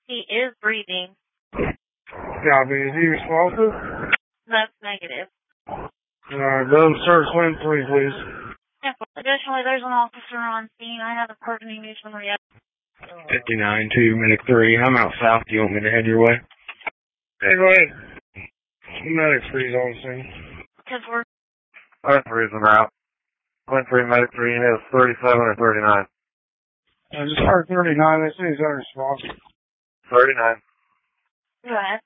He is breathing. Copy. Is he responsive? That's negative. Go to search Lynn 3, please. Yeah, additionally, there's an officer on scene. I haven't heard any news from her yet. 59-2, Medic 3. I'm out south. Do you want me to head your way? Hey, go ahead. Medic 3's on scene. Because we're... Lynn 3's en route. Lynn 3, Medic 3, has 37 or 39. I just heard 39. They say he's unresponsive. 39. Go ahead.